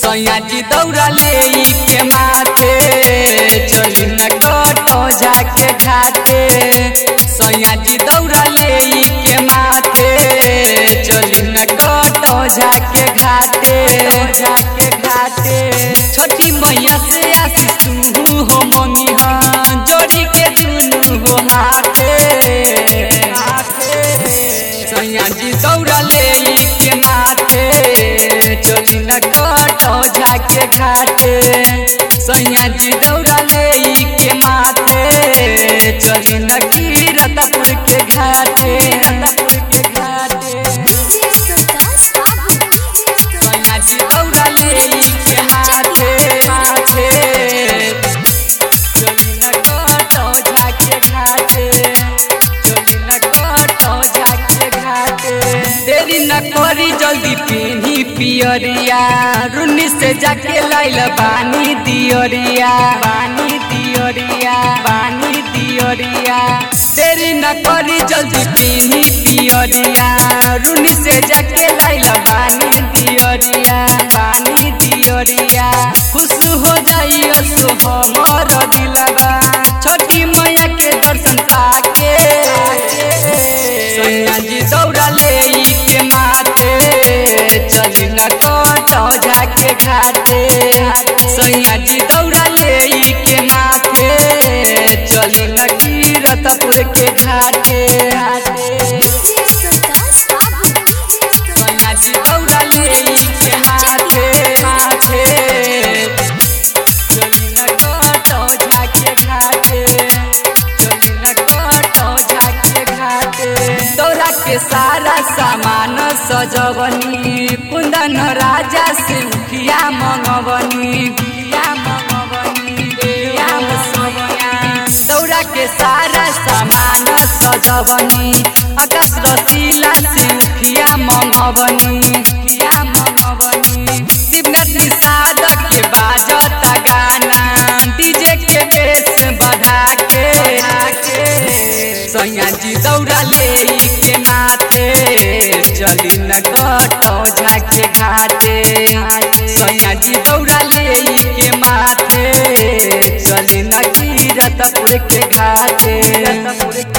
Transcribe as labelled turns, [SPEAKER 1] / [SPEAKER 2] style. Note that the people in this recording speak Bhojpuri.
[SPEAKER 1] सैया जी दौड़ा ले के माथे चली न कटो जाके घाटे। सैया जी दौड़ा ले के माथे चली न कटो जाके घाटे। छोटी मैया से आशीष तू हो मंगी जोड़ी के दुनू हो हाथे। सैया जी दौड़ा ले के माथे चली न कटो जाके घाटे। सैया जी दौड़ा ले के माथे चली न कीरतपुर के घाटे। सैया जी दौड़ा ले के माथे चली न कटो जाके घाटे। चली न कटो जाके घाटे। देरी न करी जल्दी पीनी पियरिया रुनी से जाके लाइल बानी दियरिया। देरी न करी जल्दी पीनी पियरिया रुनी से जाके लाइल बानी दियरिया। खुश हो जाइए सो हमर दिलवा छोटी मैया के दर्शन पाके। सैया जी दौड़ा ले के माथे चली न कटो जाके घाटे। सैया जी दौड़ा ले के माथे चली न कीरतपुर के घाटे। सैया जी दौड़ा ले के माथे चली न कटो जाके घाटे। चली न कटो जाके घाटे। दौरा के सारा सामान सजवनी कुंदन राजा से उठिया मंगवनी। दौरा के सारा सामान सजवनी आकाश रसीला से उठिया मंगवनी। शिवनाथ निषाद के बाजता गाना डीजे के बेस बढ़ा के। सैया जी दौड़ा ले के माथे चली न कटो जाके घाटे। सैया जी दौड़ा ले के माथे चली न कीरतपुर के घाटे।